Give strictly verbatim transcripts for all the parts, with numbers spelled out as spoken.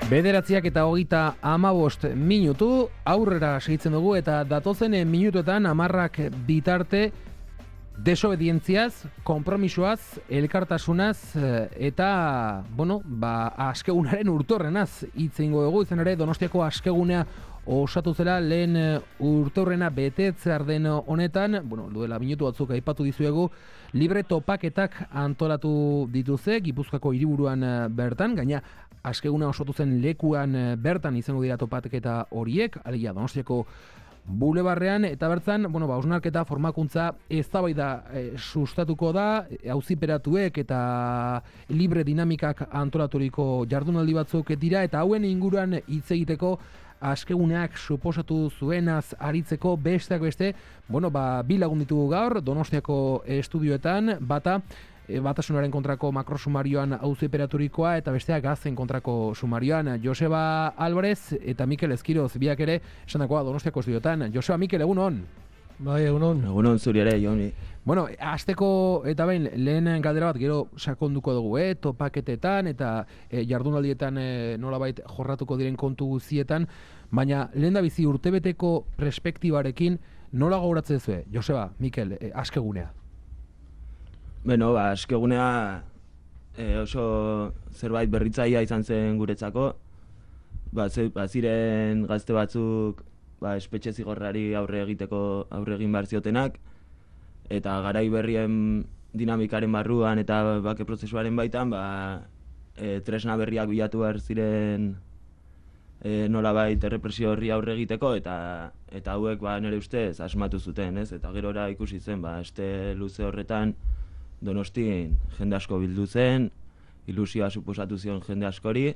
Bederatziak eta hogeita hamabost minutu, aurrera segitzen dugu eta datozen minutuetan hamarrak bitarte desobedientziaz, konpromisoaz, elkartasunaz eta, bueno, ba, askegunaren urtorrenaz hitz egingo dugu, izan ere Donostiako askegunea osatu zela lehen urteurrena betetzear den honetan, bueno, duela minutu batzuk aipatu dizuegu, libre topaketak antolatu dituzte, Gipuzkoako hiriburuan bertan, gaina askeguna osatu zen lekuan bertan izango dira topaketa horiek, alegia Donostiako bulebarrean, eta bertan, bueno, ba, hausnarketa formakuntza eztabaida e, sustatuko da, auziperatuek eta libre dinamikak antolaturiko jardunaldi batzuk dira, eta hauen inguruan hitz egiteko askeguneak suposatu zuenaz aritzeko besteak beste, bueno, ba, bi lagun ditugu gaur, Donostiako estudioetan, bata, e, batasunaren kontrako makrosumarioan auziperaturikoa eta bestea gazen kontrako sumarioan, Joseba Álvarez eta Mikel Ezkiroz, biak ere, esandakoa Donostiako estudioetan. Joseba, Mikel, egun hon? Bai, egunon. Egunon zuri ere, Joni. Bueno, hasteko eta behin lehen galdera bat gero sakonduko dugu, eh, topaketetan eta eh, jardunaldietan eh, nolabait jorratuko diren kontu guztietan, baina lehen da bizi urtebeteko perspektibarekin nola gauratzen zuen, Joseba, Mikel, eh, askegunea? Bueno, ba, askegunea eh, oso zerbait berritzailea izan zen guretzako, ba, ze, ba ziren gazte batzuk ba, espetxe zigorrari aurre egiteko aurre egin behar ziotenak, eta garai berrien dinamikaren barruan eta bake prozesuaren baitan, ba, e, tresna berriak bilatu behar ziren e, nolabait errepresio horri aurre egiteko, eta eta hauek ba, nire ustez asmatu zuten, ez? Eta gerora ikusi zen, ba, este luze horretan Donostin jende asko bildu zen, ilusioa suposatu zion jende askori.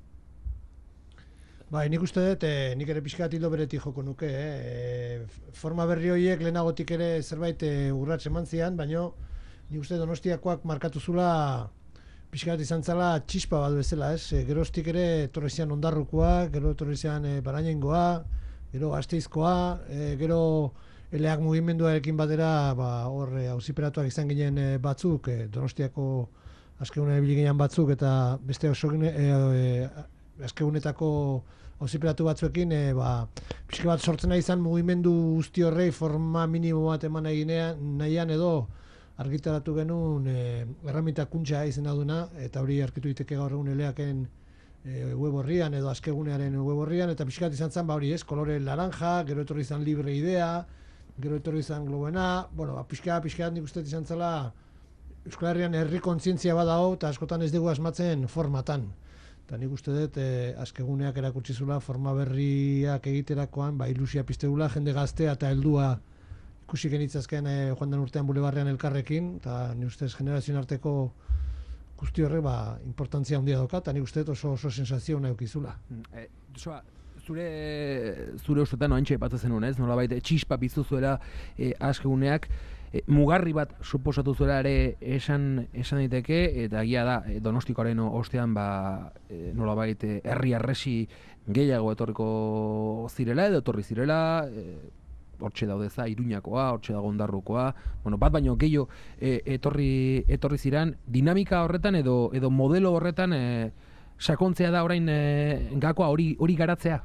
Bai, nik uste dut, eh, nik ere pixka bat hildo beretik joko nuke, eh. Forma berri horiek lehenagotik ere zerbait eh, urrats eman zian, baina nik uste Donostiakoak markatu zula pixka bat izan zala txispa bat bezala, ez? E, geroztik ere etorri zian Ondarrukoa, gero etorri zian e, Barañaingoa, gero Gasteizkoa, e, gero eleak mugimenduarekin batera, ba, hor e, auziperatuak izan ginen e, batzuk, e, Donostiako askegunean ibili ginen batzuk, eta beste oso gine, e, e, askegunetako auziperatu batzuekin, e, ba, pixka bat sortzen nahi izan mugimendu guzti horrei forma minimo bat eman nahian edo argitaratu genuen e, erramita kuntza izena duna, eta hori arkitu diteke gaur egun eleaken e, web horrian edo askegunearen web horrian, eta pixka bat izan zen, ba hori ez, kolore laranja, gero etorri izan libre idea, gero etorri izan globena, bueno, ba, pixka pixka nik uste izan zela Euskal Herrian herri kontzientzia badago, eta askotan ez dugu asmatzen formatan. Eta nik uste dut, eh, askeguneak erakutsi zula forma berriak egiterakoan, ba, ilusia piztegula, jende gaztea eta heldua ikusi genitzazken eh, joan den urtean bulebarrean elkarrekin, eta nik uste generazioen arteko guzti horrek ba, importantzia handia doka, eta nik uste dut oso, oso sensazio nahi ukizula. Eh, Joa, zure, zure ustetan oantxe batzen zenuen, ez? Nolabait txispa piztu zuela eh, askeguneak, E, mugarri bat suposatu zuela ere esan esan daiteke, eta egia da e, Donostikoaren ostean ba, e, nolabait herri arresi gehiago etorriko zirela edo etorri zirela, e, hortxe daude za Iruñakoa, hortxe dago Ondarrukoa, bueno, bat baino gehiago e, etorri etorri ziren, dinamika horretan edo edo modelo horretan e, sakontzea da orain e, gakoa hori hori garatzea.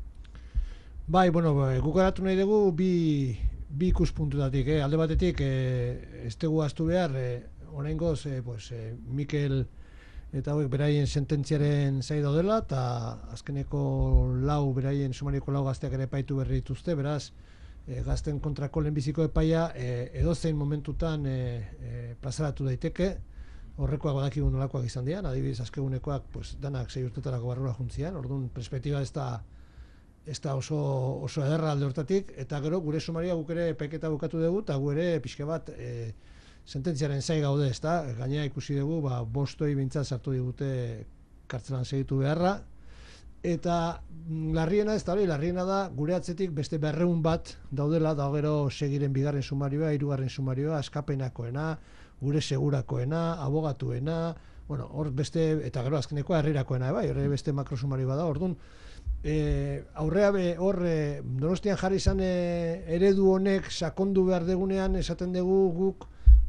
Bai, bueno, guk garatu nahi dugu bi bi ikuspuntutatik, eh? Alde batetik eh, ez dugu ahaztu behar, eh, oraingoz eh, pues, eh, Mikel eta hauek beraien sententziaren zai daudela, eta azkeneko lau, beraien sumarioko lau gazteak ere epaitu berri dituzte, beraz, eh, gazten kontrako lehenbiziko epaia eh, edozein momentutan eh, eh, plazaratu daiteke, horrekoak badakigu nolakoak izan dian, adibidez azkegunekoak pues, danak sei urtetarako barrura juntzian, orduan perspektiba ez da ez da oso, oso ederra alde hortatik, eta gero gure sumaria guk ere epaiketa bukatu dugu, eta gu ere pixka bat e, sententziaren zai gaude, ez da, gainera ikusi dugu, ba, bostoi bintzat sartu digute kartzelan segitu beharra, eta larriena ez da hori, larriena da gure atzetik beste berreun bat daudela, da gero segiren bigarren sumarioa, hirugarren sumarioa, askapenakoena, gure segurakoena, abogatuena, bueno, hor beste, eta gero azkenekoa herrirakoena, bai, hor beste makrosumario bada, orduan, E, aurrea be, hor e, Donostian jarri izan e, eredu honek sakondu behar degunean esaten dugu guk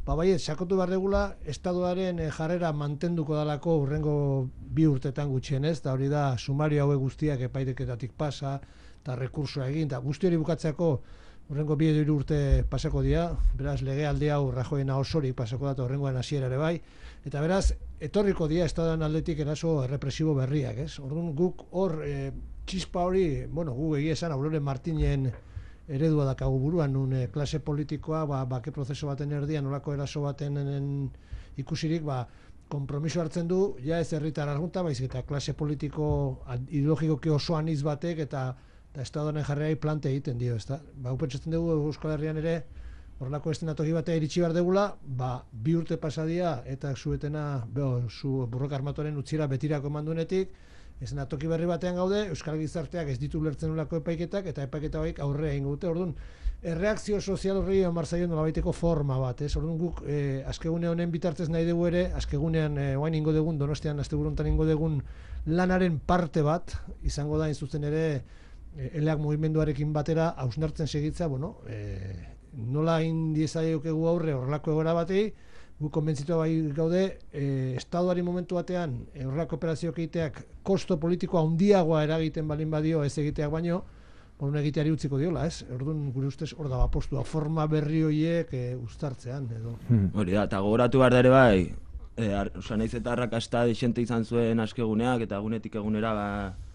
ba bai, sakontu behar degula, Estatuaren jarrera mantenduko dalako urrengo bi urtetan gutxienez, eta hori da, sumario hauek guztiak epaiteketatik pasa, eta rekursoa egin, eta guzti hori bukatzeako urrengo bi edo hiru urte pasako dira, beraz, lege alde hau Rajoyena osorik pasako da, eta urrengoan hasiera ere bai, eta beraz, etorriko dira Estatuaren aldetik eraso errepresibo berriak, ez? Orduan guk hor, e, txispa hori, bueno, gu egia esan, Aurore Martinen eredua dakagu buruan, nun e, klase politikoa, ba, bake prozeso baten erdian, nolako eraso baten en, ikusirik, ba, konpromiso hartzen du, ja ez herritar argunta, baizik eta klase politiko ideologikoki oso aniz batek, eta eta Estatuaren jarrerai plante egiten dio, ezta? Ba, pentsatzen dugu Euskal Herrian ere horrelako eszenatoki batea iritsi behar degula, ba, bi urte pasadia eta zuetena, beho, zu Borroka Armatuaren utzira betirako mandunetik, eszenatoki berri batean gaude, Euskal Gizarteak ez ditu lertzen ulako epaiketak, eta epaiketa horiek aurre egin dute, orduan, erreakzio sozial horri omarzaion nolabaiteko forma bat, ez? Orduan guk, eh, azkegune honen bitartez nahi dugu ere, azkegunean, eh, oain ingo degun, Donostian, asteburuntan ingo degun lanaren parte bat, izango da, zuzen ere, eleak mugimenduarekin batera hausnartzen segitza, bueno, e, nola indiezaiokegu aurre horrelako egoera batei, gu konbentzitua bai gaude, e, Estatuari momentu batean horrelako operazioak egiteak kosto politikoa handiagoa eragiten balin badio ez egiteak baino, bon, egiteari utziko diola, ez? Orduan gure ustez hor da apostua, forma berri horiek e, uztartzean, edo. Hmm. Hori da, eta gogoratu behar ere bai, e, osa naiz eta arrakasta desente izan zuen askeguneak, eta egunetik egunera, ba,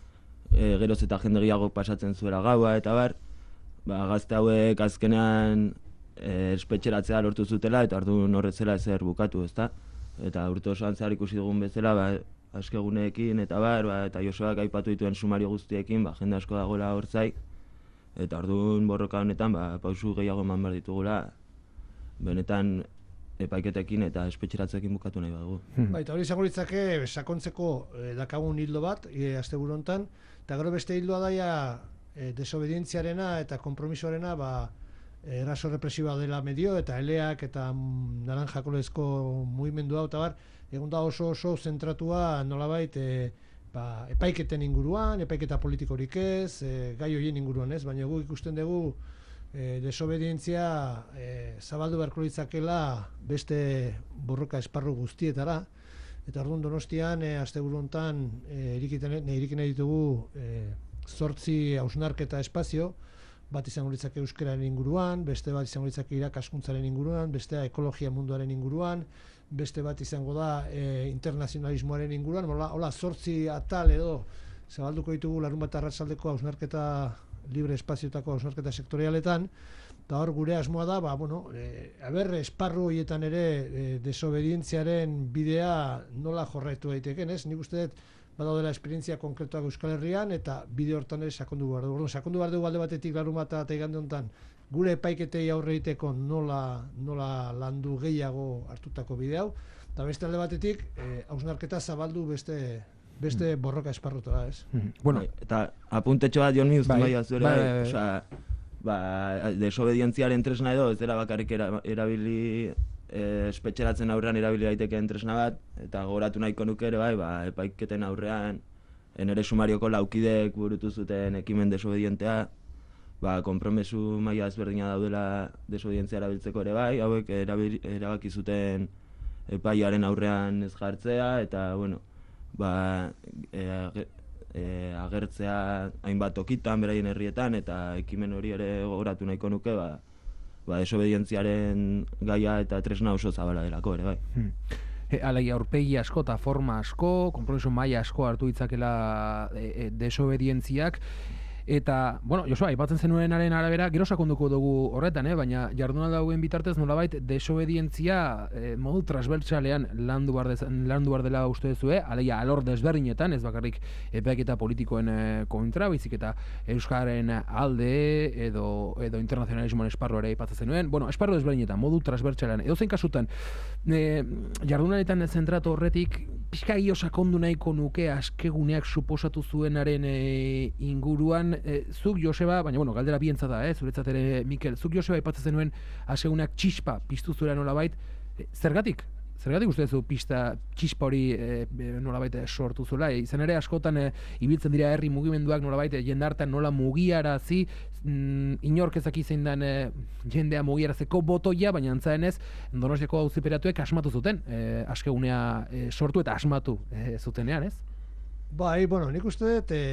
E, geroz eta jende gehiago pasatzen zuela gaua eta bar, ba, gazte hauek azkenean e, espetxeratzea lortu zutela eta orduan horretzela ezer bukatu, ezta? Eta urte osoan zehar ikusi dugun bezala, ba, askeguneekin eta bar, ba, eta Josuak aipatu dituen sumario guztiekin, ba, jende asko dagoela hortzai, eta orduan borroka honetan, ba, pausu gehiago eman behar ditugula, benetan epaiketekin eta espetxeratzeekin bukatu nahi badugu. Hmm. Ba, eta hori izango litzake sakontzeko e, dakagun hildo bat, e, asteburu hontan, eta gero beste hildoa daia e, desobedientziarena eta konpromisoarena, ba, eraso represiba dela medio, eta eleak eta mm, naranja kolezko mugimendu hau, eta bar, egun da oso oso zentratua nolabait e, ba, epaiketen inguruan, epaiketa politikorik ez, e, gai horien inguruan ez, baina guk ikusten dugu E, desobedientzia e, zabaldu beharko litzakela beste borroka esparru guztietara, eta orduan Donostian e, asteburu hontan e, irikiten ditugu e, zortzi hausnarketa espazio, bat izango litzake euskararen inguruan, beste bat izango litzake irakaskuntzaren inguruan, bestea ekologia munduaren inguruan, beste bat izango da e, internazionalismoaren inguruan, hola, hola zortzi atal edo zabalduko ditugu larun bat arratsaldeko hausnarketa libre espaziotako hausnarketa sektorialetan, eta hor gure asmoa da, ba, bueno, e, aber, esparru horietan ere e, desobedientziaren bidea nola jorraitu daiteken, ez? Nik uste dut badaudela esperientzia konkretuak Euskal Herrian, eta bide hortan ere sakondu behar dugu. Sakondu behar dugu alde batetik larun bat eta igande honetan, gure epaiketei aurre egiteko nola, nola landu gehiago hartutako bide hau, eta beste alde batetik, hausnarketa zabaldu beste beste borroka esparrutara, ez? Mm. Bueno, eta apuntetxo bat Jon Miuztu bai azuera, bai, bai, bai. Osea, ba, desobedientziaren tresna edo, ez dela bakarrik era, erabili, e, espetxeratzen aurrean erabili daitekeen tresna bat, eta gogoratu nahiko nuke ere bai, ba, epaiketen aurrean, enere sumarioko laukidek burutu zuten ekimen desobedientea, ba, konpromesu maila ezberdina daudela desobedientzia erabiltzeko ere bai, hauek erabili, erabaki zuten epaiaren aurrean ez jartzea, eta, bueno, ba, e, e, agertzea hainbat tokitan, beraien herrietan, eta ekimen hori ere gogoratu nahiko nuke, ba, ba, desobedientziaren gaia eta tresna oso zabala delako ere, bai. Hmm. E, Alaia, aurpegi asko eta forma asko, konpromiso maila asko hartu ditzakela e, e, desobedientziak, eta, bueno, Josua, aipatzen zenuenaren arabera, gero sakonduko dugu horretan, eh? Baina jardunaldi hauen bitartez nolabait desobedientzia eh, modu transbertsalean landu behar, dez, landu behar dela uste duzu, eh? Aleia, alor desberdinetan, ez bakarrik epaiketa politikoen eh, kontra, baizik eta Euskaren alde edo, edo internazionalismoan esparru ere aipatzen zenuen. Bueno, esparru desberdinetan, modu transbertsalean. Edo zein kasutan, eh, jardunaletan zentratu horretik, pixka gio sakondu nahiko nuke askeguneak suposatu zuenaren e, inguruan, e, zuk Joseba, baina bueno, galdera bientza da, eh, zuretzat ere Mikel, zuk Joseba aipatzen zenuen askeguneak txispa piztu zuela nolabait, e, zergatik? Zergatik uste duzu pista txispa hori e, nolabait sortu zuela? E, izan ere askotan e, ibiltzen dira herri mugimenduak nolabait jendartean nola mugiarazi, mm, inork ezaki zein den e, jendea mugiarazeko botoia, baina antzadenez Donostiako auziperatuek asmatu zuten, e, askegunea e, sortu eta asmatu e, zutenean, ez? Bai, bueno, nik uste dut e,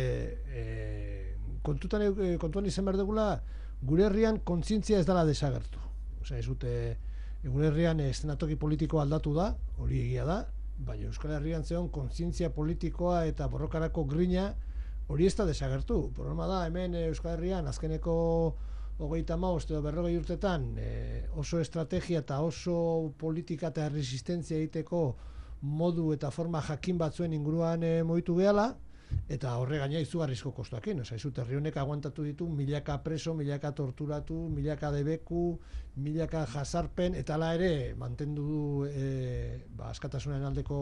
e, kontutan, e, kontuan izan behar dugula gure herrian kontzientzia ez dela desagertu. Osea, ez dute gure herrian eszenatoki politikoa aldatu da, hori egia da, baina Euskal Herrian zeon kontzientzia politikoa eta borrokarako grina hori ez da desagertu. Problema da, hemen Euskal Herrian azkeneko hogeita hamabost edo berrogei urtetan e, oso estrategia eta oso politika eta resistentzia egiteko modu eta forma jakin batzuen inguruan e, moitu gehala, eta horre gaina izugarrizko kostuakin. Osa, izut, herri honek aguantatu ditu milaka preso, milaka torturatu, milaka debeku, milaka jasarpen, eta hala ere mantendu du e, ba, askatasunaren aldeko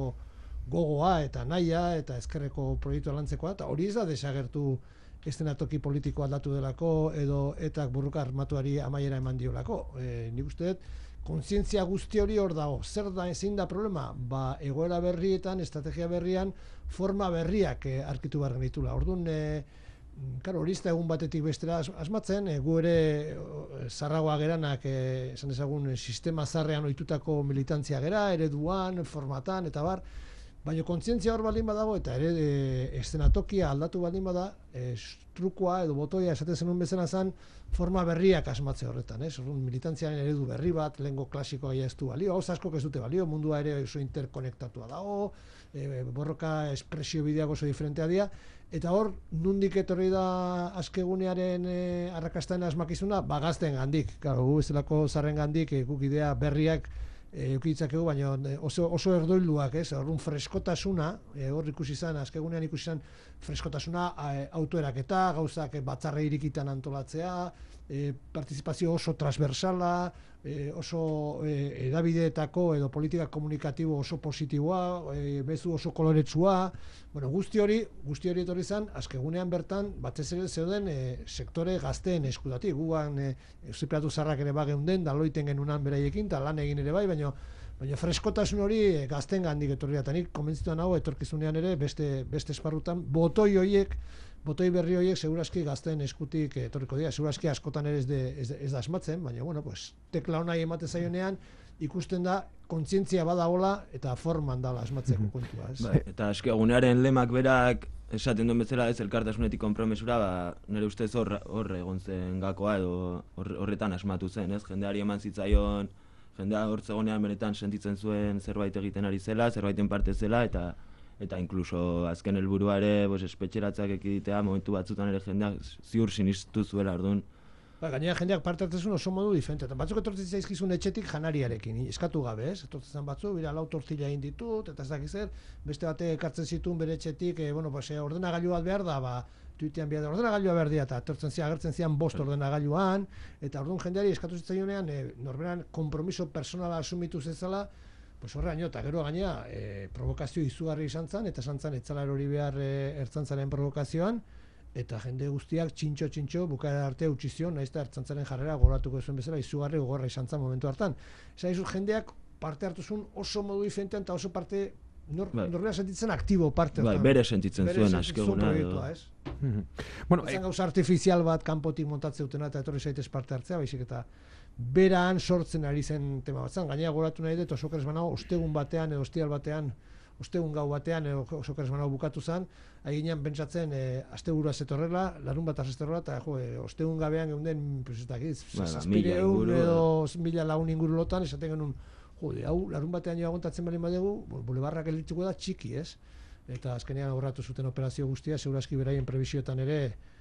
gogoa eta nahia eta ezkerreko proiektua lantzekoa, eta hori ez da desagertu eszenatoki politiko aldatu delako edo etak burruka armatuari amaiera eman diolako. E, nik uste dut, kontzientzia guzti hori hor dago. Zer da ezin da problema? Ba, egoera berrietan, estrategia berrian, forma berriak eh, arkitu behar genitula. Orduan, eh, karo, hori ez da egun batetik bestera asmatzen, eh, gu ere eh, zarragoa geranak, eh, esan ezagun, sistema zarrean ohitutako militantzia gera, ereduan, formatan, eta bar, baina kontzientzia hor baldin badago, eta ere e, eszenatokia aldatu baldin bada, e, trukoa edo botoia esaten zenun bezala zen, forma berriak asmatze horretan, ez? Orduan militantziaren eredu berri bat, lehengo klasikoa ez du balio, hau askok ez dute balio, mundua ere oso interkonektatua dago, e, borroka espresio bideak oso diferentea dira, eta hor, nundik etorri da askegunearen e, arrakastaen asmakizuna, ba gazten gandik, claro, gu bezalako zarren gandik, e, guk idea berriak eukitzakegu, baina oso, oso erdoilduak, ez? Orduan freskotasuna, e, hor ikusi izan, azkegunean ikusi izan freskotasuna, e, autoeraketa, gauzak batzarre irikitan antolatzea, e, partizipazio oso transversala, e, oso e, edabideetako edo politika komunikatibo oso positiboa, e, bezu oso koloretsua, bueno, guzti hori, guzti hori etorri izan, azkegunean bertan, batez ere zeuden e, sektore gazteen eskudatik, guan e, eusipeatu zarrak ere bageunden, da loiten genunan beraiekin, eta lan egin ere bai, baina baina freskotasun hori e, gazten gandik etorri da, eta nik konbentzitu nago etorkizunean ere beste, beste esparrutan, botoi horiek, botoi berri horiek segurazki gazten eskutik etorriko dira, segurazki askotan ere ez, de, ez, ez da asmatzen, baina bueno, pues, tekla honai ematen zaionean, ikusten da, kontzientzia badagola eta forman dala asmatzeko kontua, ez? Ba, eta askegunearen lemak berak esaten duen bezala ez elkartasunetik konpromesura, ba, nire ustez hor, hor egon zen gakoa edo hor, horretan asmatu zen, ez? Jendeari eman zitzaion, jendea hor zegonean benetan sentitzen zuen zerbait egiten ari zela, zerbaiten parte zela, eta eta inkluso azken helburua ere, pues, espetxeratzak ekiditea, momentu batzutan ere jendeak ziur sinistu zuela, orduan. Ba, gainera jendeak parte hartzen oso modu diferente. Eta batzuk etortzen zaizkizun etxetik janariarekin, eskatu gabe, ez? Etortzen batzu, bira lau tortilla egin ditut, eta ez dakiz zer, beste bate ekartzen zituen bere etxetik, e, bueno, pues, ordenagailu bat behar da, ba, tuitean behar da, ordenagailua behar dira, eta etortzen zian, agertzen zian bost ordenagailuan, eta orduan jendeari eskatu zitzaionean, e, norberan kompromiso personala asumitu zezala, pues horreaino, eta gero gainea, e, provokazio izugarri izan zen, eta esan zen, etzala erori behar e, ertzantzaren provokazioan, eta jende guztiak txintxo-txintxo bukaera arte utzi zion, nahiz eta ertzantzaren jarrera gogoratuko zuen bezala, izugarri gogorra izan zen momentu hartan. Esan izut, jendeak parte hartu zuen oso modu diferentean, eta oso parte, nor, bai. norbera sentitzen aktibo parte. Bai, bere sentitzen bere zuen sentitzen zuen askeguna. proiektua, ez? Bueno, Ezan gauza artifizial bat kanpotik montatze dutena eta etorri zaitez parte hartzea, baizik eta beraan sortzen ari zen tema bat zen. Gainera goratu nahi dut, oso keres banago, ostegun batean edo ostial batean, ostegun gau batean edo oso keres banago bukatu zen, aginean pentsatzen e, asteburua zetorrela, larun bat azetorrela, eta jo, e, ostegun gabean geunden, pues, ez dakiz, zazpireun edo mila lagun inguru lotan, esaten genuen, jode, hau, larun batean jo agontatzen bali badegu, bulebarrak elitziko da txiki, ez? Eta azkenean aurratu zuten operazio guztia, segurazki beraien prebisioetan ere,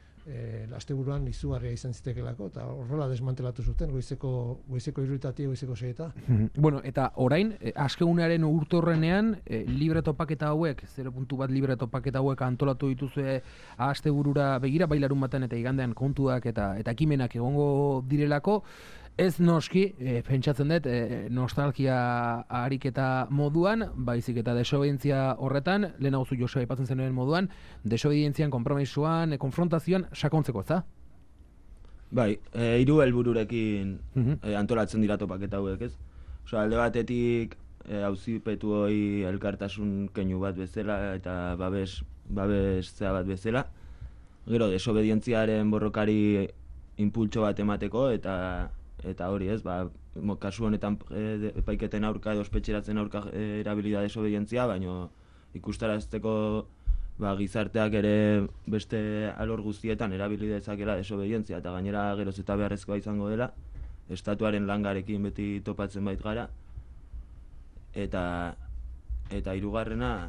e, asteburuan izugarria izan zitekelako, eta horrela desmantelatu zuten, goizeko, goizeko iruditatik, goizeko seieta. Bueno, eta orain, eh, askegunearen urtorrenean, eh, libre topaketa hauek, zero puntu bat libre topaketa hauek antolatu dituzue asteburura begira, bai larun batean eta igandean kontuak eta eta ekimenak egongo direlako, ez noski, e, pentsatzen dut, e, nostalgia ariketa moduan, baizik eta desobedientzia horretan, lehenago zu Joseba aipatzen zenuen moduan, desobedientzian, konpromisoan, e, konfrontazioan sakontzeko, ez da? Bai, e, hiru helbururekin Mhm. e, antolatzen dira topaketa hauek, ez? Osa, alde batetik auzipetu hori elkartasun keinu bat bezala eta babes, babestzea bat bezala. Gero, desobedientziaren borrokari impultso bat emateko eta eta hori ez, ba, kasu honetan e, epaiketen aurka edo ospetxeratzen aurka e, erabilida desobedientzia, baino ikustarazteko ba, gizarteak ere beste alor guztietan erabili dezakela desobedientzia eta gainera geroz eta beharrezkoa izango dela, estatuaren langarekin beti topatzen bait gara, eta eta hirugarrena.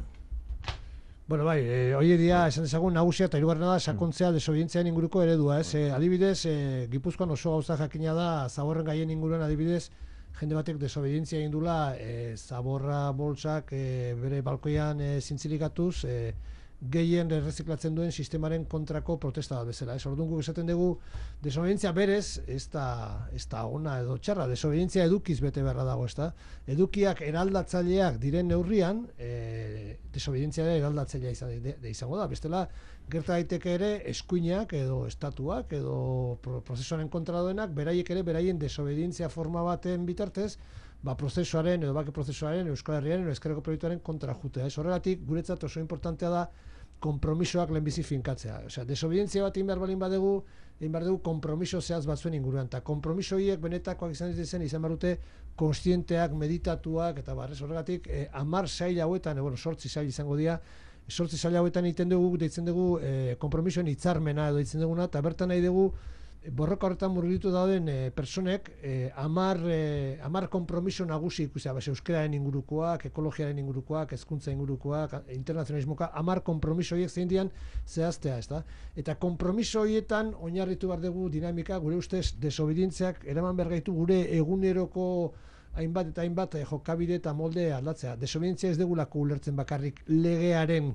Bueno, bai, e, hoi dia, esan dezagun, nagusia eta hirugarrena da sakontzea desobedientziaren inguruko eredua, ez? E, adibidez, e, Gipuzkoan oso gauza jakina da, zaborren gaien inguruan adibidez, jende batek desobedientzia egin dula, e, zaborra boltsak e, bere balkoian e, zintzilikatuz, e, gehien erreziklatzen duen sistemaren kontrako protesta bat bezala. Ez orduan guk esaten dugu desobedientzia berez, ez da, ez da ona edo txarra, desobedientzia edukiz bete beharra dago, ez da. Edukiak eraldatzaileak diren neurrian, e, desobedientzia ere eraldatzailea izan, de, de izango da. Bestela, gerta daiteke ere eskuinak edo estatuak edo prozesuaren kontra duenak, beraiek ere beraien desobedientzia forma baten bitartez, ba, prozesuaren edo bake prozesuaren, Euskal Herriaren edo Ezkerreko proiektuaren kontra jutea. Ez horregatik, guretzat oso importantea da konpromisoak lehenbizi finkatzea. Osea, desobedientzia bat egin behar balin badegu, egin behar dugu konpromiso zehaz batzuen inguruan. Eta konpromiso horiek benetakoak izan ditzen izan behar dute konstienteak, meditatuak, eta barrez horregatik, eh, amar sail hauetan, eh, bueno, sortzi sail izango dira, sortzi sail hauetan egiten dugu, deitzen dugu eh, konpromisoen hitzarmena edo deitzen duguna, eta bertan nahi dugu borroka horretan murgildu dauden e, personek e, amar, e, amar konpromiso nagusi ikusia, base, euskararen ingurukoak, ekologiaren ingurukoak, hezkuntza ingurukoak, internazionalismoka, amar konpromiso horiek zein dian zehaztea, ez da? Eta konpromiso horietan oinarritu behar dugu dinamika, gure ustez desobedientziak eraman behar gaitu gure eguneroko hainbat eta hainbat e, jokabide eta molde aldatzea. Desobedientzia ez degulako ulertzen bakarrik legearen,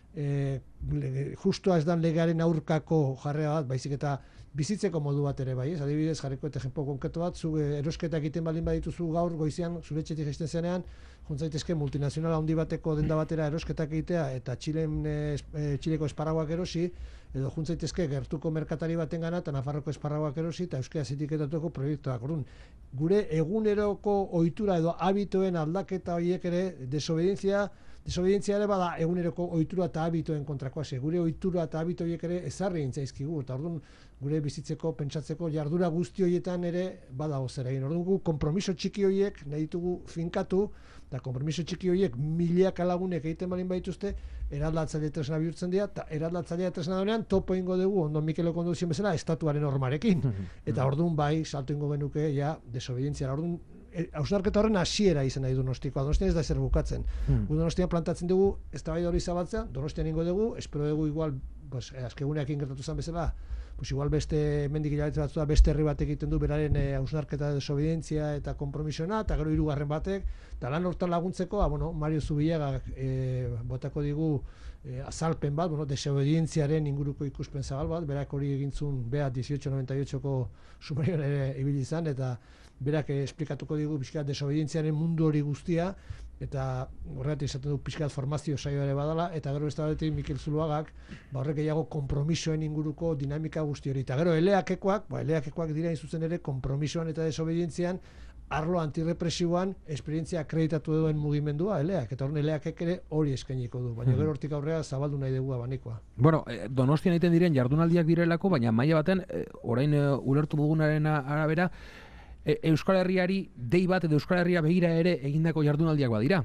e, lege, justua ez dan legearen aurkako jarrera bat, baizik eta bizitzeko modu bat ere bai, ez? Adibidez, jarriko eta ejemplo konkretu bat, zu erosketa egiten baldin badituzu gaur goizean zure etxetik jaisten zenean, juntzaitezke multinazional handi bateko denda batera erosketak egitea eta Txilen, e, Txileko esparaguak erosi, edo juntzaitezke gertuko merkatari baten gana eta Nafarroko esparaguak erosi eta euskaraz etiketatuko proiektuak. Orduan, gure eguneroko ohitura edo habitoen aldaketa horiek ere desobedientzia Desobedientzia ere bada eguneroko ohitura eta habitoen kontrakoa, ze gure ohitura eta habito horiek ere ezarri intzaizkigu, eta orduan gure bizitzeko, pentsatzeko jardura guzti horietan ere badago zer egin. Orduan gu konpromiso txiki horiek nahi ditugu finkatu, eta konpromiso txiki horiek milaka lagunek egiten balin baituzte, eraldatzaile tresna bihurtzen dira, eta eraldatzailea tresna denean topo ingo dugu, ondo Mikelek ondo duzien bezala, estatuaren normarekin. Eta orduan bai, salto ingo genuke, ja, desobedientzia. Orduan, hausnarketa horren hasiera izan nahi du Donostikoa. Donostian ez da zer bukatzen. Hmm. Gu Donostian plantatzen dugu eztabaida hori zabaltzea, Donostian ingo dugu, espero dugu igual, pues, azkeguneakin gertatu zen bezala, pues igual beste mendik hilabete batzua beste herri batek egiten du beraren hausnarketa, e, desobedientzia eta konpromisona, eta gero hirugarren batek, eta lan hortan laguntzeko, ah, bueno, Mario Zubillaga e, botako digu e, azalpen bat, bueno, desobedientziaren inguruko ikuspen zabal bat, berak hori egintzun bea dieciocho noventa y ochoko sumarion ere ibili izan, eta berak esplikatuko digu pixkat desobedientziaren mundu hori guztia, eta horregatik izaten du pixkat formazio saio ere badala, eta gero beste Mikel Zuluagak, ba horrek gehiago konpromisoen inguruko dinamika guzti hori. Eta gero eleakekoak, ba eleakekoak dira zuzen ere konpromisoan eta desobedientzian, arlo antirrepresiboan esperientzia akreditatu duen mugimendua, eleak, eta horren eleakek ere hori eskainiko du, baina gero hortik aurrera zabaldu nahi dugu abanikoa. Bueno, Donostian egiten diren jardunaldiak direlako, baina maila baten, orain ulertu dugunaren arabera, Euskal Herriari dei bat edo Euskal Herria begira ere egindako jardunaldiak badira.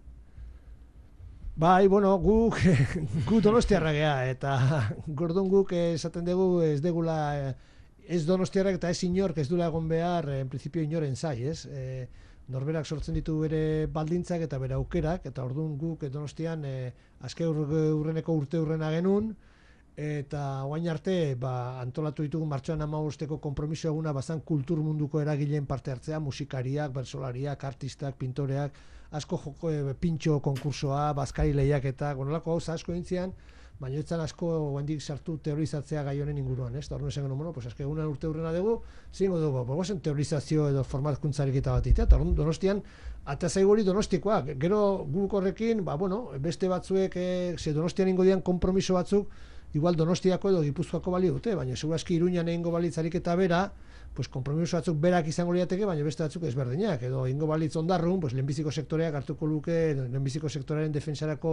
Bai, bueno, guk gu Donostiarra gea, eta gordon guk esaten dugu ez degula ez Donostiarrak eta ez inork ez dula egon behar en principio inoren zai, ez? E, norberak sortzen ditu bere baldintzak eta bere aukerak, eta orduan guk Donostian e, azke urreneko urte urrena genuen, eta oain arte ba, antolatu ditugu martxoan hamabosteko konpromiso eguna bazan kultur munduko eragileen parte hartzea, musikariak, bersolariak, artistak, pintoreak, asko joko, e, pintxo konkursoa, bazkari lehiaketak, gonolako gauza asko egintzean, baina etzan asko oaindik sartu teorizatzea gai honen inguruan, ez? Eta orduan esan genuen, bueno, pues azke egunan urte urrena dugu, zingo dugu, bogozen teorizazio edo formatkuntzarik eta bat itea, eta orduan Donostian, eta zaigu hori Donostikoak, gero guk horrekin, ba, bueno, beste batzuek, e, ze Donostian ingo dian konpromiso batzuk, igual Donostiako edo Gipuzkoako balio dute, baina segurazki Iruñan egingo balitz ariketa bera, pues konpromiso batzuk berak izango lirateke, baina beste batzuk ezberdinak, edo egingo balitz Ondarrun, pues lehenbiziko sektoreak hartuko luke, lehenbiziko sektorearen defensarako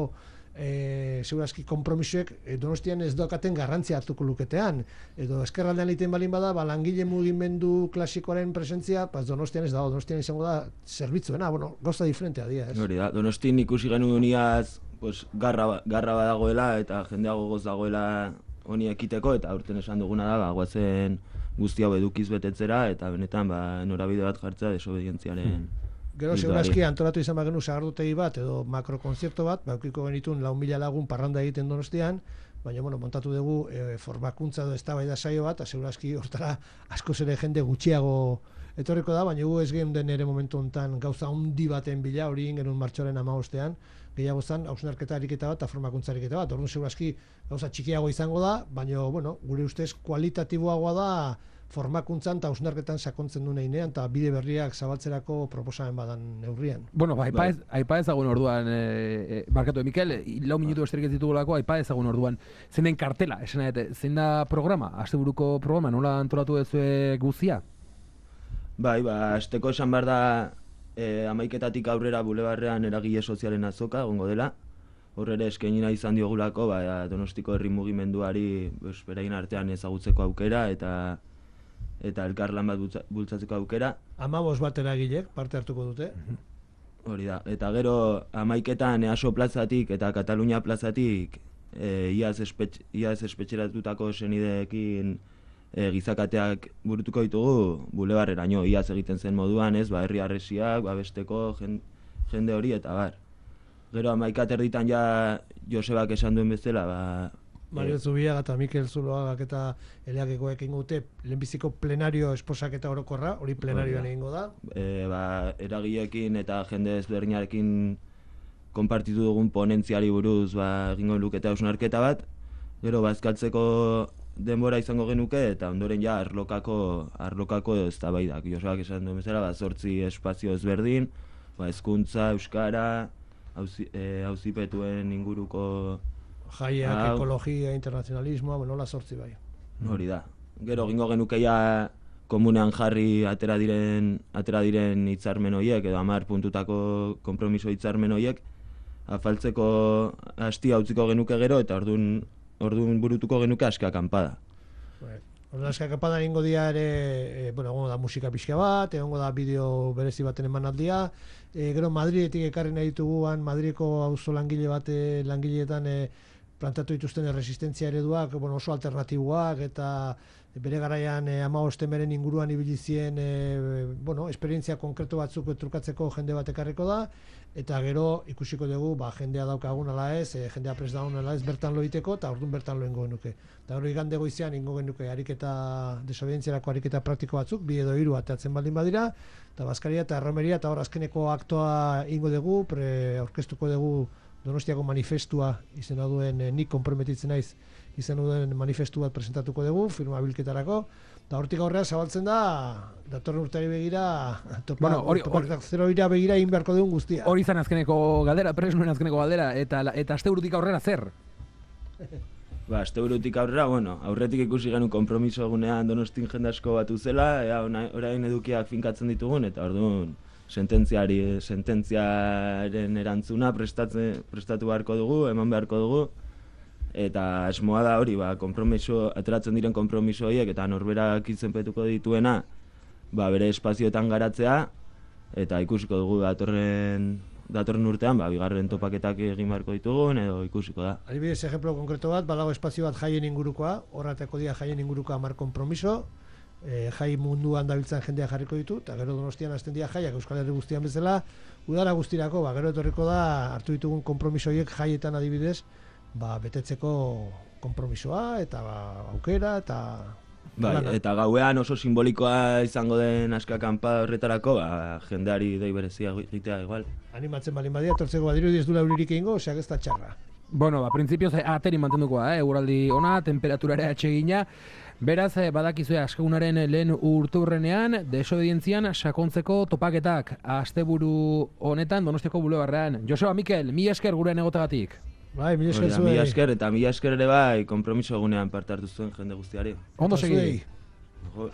e, segurazki konpromisoek e, Donostian ez dokaten garrantzia hartuko luketean, edo eskerraldean egiten balin bada, ba, langile mugimendu klasikoaren presentzia, pas Donostian ez dago, Donostian izango da zerbitzuena, bueno, gauza diferentea dira, ez? Hori da, Donostin ikusi genuen iaz, pues, garra, garra badagoela eta jendea gogoz dagoela honi ekiteko, eta aurten esan duguna da, ba, guazen guzti hau edukiz betetzera, eta benetan ba, norabide bat jartzea desobedientziaren... Hmm. Gero segurazki antolatu izan bagenu sagardutegi bat edo makrokonzierto bat, baukiko genitun lau mila lagun parranda egiten Donostian, baina bueno, montatu dugu e, formakuntza edo eztabaida saio bat, segurazki hortara askoz ere jende gutxiago etorriko da, baina gu ez geunden ere momentu hontan gauza handi baten bila, hori genuen martxoaren hamabostean, gehiago zen hausnarketa ariketa bat eta formakuntza ariketa bat. Orduan segurazki gauza txikiago izango da, baina bueno, gure ustez kualitatiboagoa da formakuntzan eta hausnarketan sakontzen duen einean eta bide berriak zabaltzerako proposamen badan neurrian. Bueno, ba, aipa, ez, aipa ezagun orduan, e, e, barkatu, Mikel, lau minutu besterik ez ditugulako, aipa ezagun orduan, zein den kartela, esan edete, zein da programa, asteburuko programa, nola antolatu duzue guzia? Bai, ba, asteko esan behar da, e, amaiketatik aurrera bulebarrean eragile sozialen azoka, egongo dela, horrere eskainina izan diogulako, ba, Donostiko herri mugimenduari pues, beraien artean ezagutzeko aukera, eta eta elkarlan bat bultzatzeko aukera. Hamabost bat eragilek parte hartuko dute. Hori da, eta gero hamaiketan EASO plazatik eta Katalunia plazatik e, iaz, espetx, iaz espetxeratutako senideekin e, gizakateak burutuko ditugu bulebarreraino, iaz egiten zen moduan, ez, ba, herri harresiak, babesteko jende hori eta bar. Gero hamaikat erditan ja Josebak esan duen bezala, ba, Mario Zubiaga eta Mikel Zuloagak eta Eleakekoek egingo dute lehenbiziko plenario esposaketa orokorra, hori plenarioan egingo da. E, ba, eragileekin eta jende ezberdinarekin konpartitu dugun ponentziari buruz ba, egingo luketa hausnarketa bat, gero bazkaltzeko denbora izango genuke eta ondoren ja arlokako arlokako eztabaidak. Josebak esan duen bezala, ba, zortzi espazio ezberdin, ba, hezkuntza, euskara, auzipetuen e, inguruko jaiak, ekologia, internazionalismoa, bueno, la sortzi bai. Hori da. Gero egingo genukeia komunean jarri atera diren atera diren hitzarmen horiek edo hamar puntutako konpromiso hitzarmen horiek afaltzeko hastia utziko genuke gero eta ordun ordun burutuko genuke aska kanpada. Orduan aska kanpada egingo dira ere, e, bueno, egongo da musika pixka bat, egongo da bideo berezi baten emanaldia. E, gero Madridetik ekarri nahi dituguan Madrideko auzo langile bat langileetan e, plantatu dituzten resistentzia ereduak, bueno, oso alternatiboak eta bere garaian eh, hamabosten beren inguruan ibili zien eh, bueno, esperientzia konkretu batzuk trukatzeko jende bat ekarriko da, eta gero ikusiko dugu ba, jendea daukagun ala ez, eh, jendea prest daun ala ez bertan lo egiteko, eta orduan bertan lo ingo genuke. Eta hori igande goizean ingo genuke ariketa, desobedientziarako ariketa praktiko batzuk, bi edo hiru ateatzen baldin badira, eta Baskaria eta Erromeria, eta hor azkeneko aktoa ingo dugu, pre aurkeztuko dugu Donostiako manifestua izena duen, eh, nik konprometitzen naiz izena duen manifestu bat presentatuko dugu, firma bilketarako, eta hortik aurrera zabaltzen da, datorren urteari begira, topa, bueno, hori, topa, zero ira begira egin beharko dugun guztia. Hori izan azkeneko galdera, presnuen azkeneko galdera, eta, eta asteburutik aurrera zer? Ba, asteburutik aurrera, bueno, aurretik ikusi genuen konpromiso egunean Donostin jende asko batu zela, ea orain edukiak finkatzen ditugun, eta orduan sententziari, sententziaren erantzuna prestatzen, prestatu beharko dugu, eman beharko dugu, eta asmoa da hori, ba, konpromiso, ateratzen diren konpromiso horiek, eta norberak izenpetuko dituena, ba, bere espazioetan garatzea, eta ikusiko dugu datorren, datorren urtean, ba, bigarren topaketak egin beharko ditugun, edo ikusiko da. Adibidez, ejemplo konkreto bat, badago espazio bat jaien ingurukoa, horrateko dia jaien ingurukoa hamar konpromiso, E, jai munduan dabiltzan jendea jarriko ditu, eta gero Donostian hasten dira jaiak Euskal Herri guztian bezala, udara guztirako, ba, gero etorriko da, hartu ditugun konpromiso horiek jaietan adibidez, ba, betetzeko konpromisoa, eta ba, aukera, eta... Bai, eta gauean oso simbolikoa izango den aska kanpada horretarako, ba, jendeari dei berezia egitea igual. Animatzen balin badia, tortzeko badiru ez duela euririk egingo, oseak ez da txarra. Bueno, ba, printzipioz ateri mantendukoa, eh? Eguraldi ona, temperaturare atsegina. Beraz, badakizue askegunaren lehen urturrenean, desobedientzian sakontzeko topaketak asteburu honetan Donostiako bulebarrean. Joseba, Mikel, mi esker gure egotegatik. Bai, mila esker Hori da, zuei. Mila esker, eta mila esker ere bai, konpromiso egunean parte hartu zuen jende guztiari. Ondo Eta segi. zuei. Jo,